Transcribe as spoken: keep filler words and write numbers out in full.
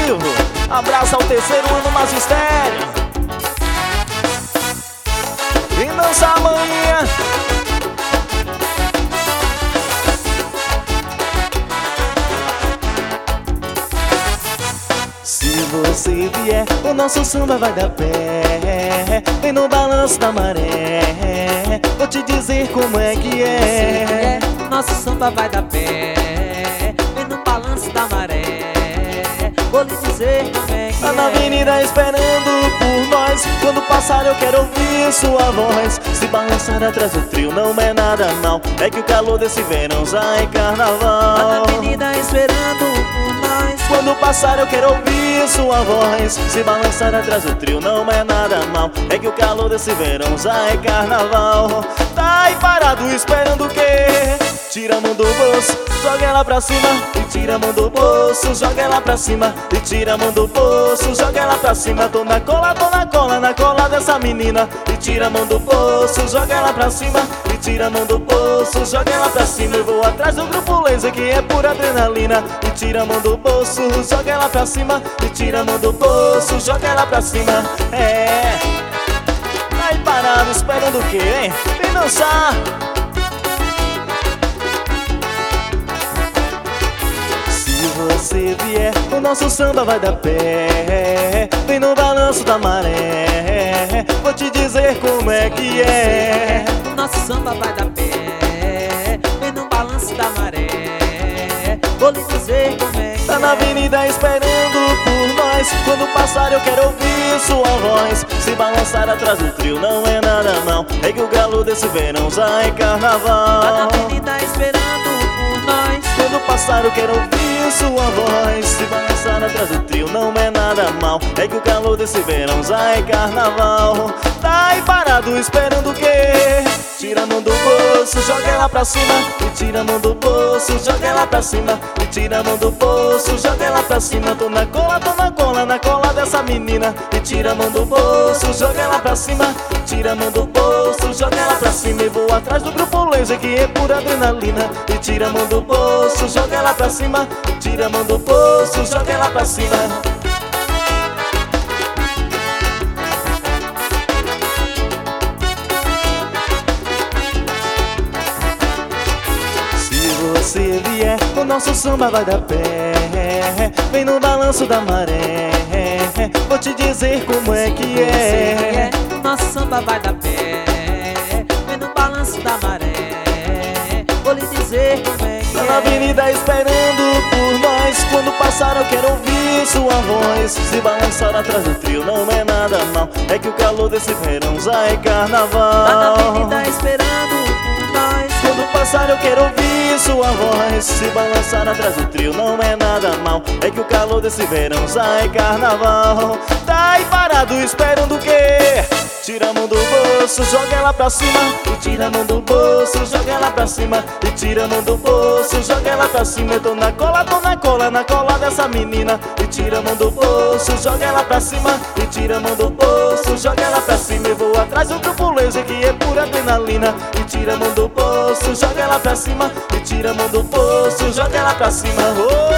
vivo. Abraço ao terceiro ano magistério. E dança amanhã. Se você vier, o nosso samba vai dar pé. Vem no balanço da maré. Vou te dizer como é que é. Nosso samba vai dar pé. Vem no balanço da maré. Vou lhe dizer como é que tá é. na avenida esperando por nós. Quando passar eu quero ouvir sua voz. Se balançar atrás do trio não é nada mal. É que o calor desse verão já é carnaval. Tá na avenida esperando por nós. Quando passar eu quero ouvir sua voz. Se balançar atrás do trio não é nada mal. É que o calor desse verão já é carnaval. Tá aí parado esperando o quê? Tira a mão do bolso, joga ela pra cima. E tira a mão do bolso, joga ela pra cima. E tira a mão do bolso, joga ela pra cima. Tô na cola, tô na cola, na cola dessa menina. E tira a mão do bolso, joga ela pra cima. E tira a mão do bolso, joga ela pra cima. Eu vou atrás do grupo laser que é pura adrenalina. E tira a mão do bolso, joga ela pra cima. E tira a mão do bolso, joga ela pra cima. É, tá aí parado esperando o quê, hein? Vem dançar. Se você vier, o nosso samba vai dar pé. Vem no balanço da maré. Vou te dizer como é que é. Nosso samba vai dar pé. Vem no balanço da maré. Vou lhe dizer como é que tá na avenida esperando por nós. Quando passar eu quero ouvir sua voz. Se balançar atrás do trio não é nada mal. É que o galo desse verão já é carnaval. Tá na avenida esperando por nós. Quando passar eu quero ouvir sua voz. Se balançar atrás do trio não é nada mal. É que o calor desse verão já é carnaval. Tá aí parado esperando o quê? Tira a mão do bolso, joga ela pra cima. E tira a mão do bolso, joga ela pra cima. E tira a mão do bolso, joga ela pra cima. Tô na cola, tô na cola, na cola dessa menina. E tira a mão do bolso, joga ela pra cima. E tira a mão do bolso, joga ela pra cima. E vou atrás do grupo laser que é pura adrenalina. E tira a mão do bolso, joga ela pra cima. E tira a mão do bolso, joga ela pra cima. Se você vier, o nosso samba vai dar pé. Vem no balanço da maré. Vou te dizer como é que é. Nosso samba vai dar pé. Vem no balanço da maré. Vou lhe dizer como é que tá é. na avenida esperando por nós. Quando passar eu quero ouvir sua voz. Se balançar atrás do trio não é nada mal. É que o calor desse verão já é carnaval. Tá na avenida esperando por nós. Quando passar eu quero ouvir sua voz. Se balançar atrás do trio não é nada mal. É que o calor desse verão já é carnaval. Tá aí parado esperando o quê? Tira a mão do bolso, joga ela pra cima. E tira a mão do bolso, joga ela pra cima. E tira a mão do bolso, joga ela pra cima. Eu tô na cola, tô na cola, na cola dessa menina. E tira a mão do bolso, joga ela pra cima. E tira a mão do bolso, joga ela pra cima. Eu vou atrás do grupo laser que é pura adrenalina. E tira a mão do bolso, joga ela pra cima. E tira a mão do bolso, joga ela pra cima. Oh!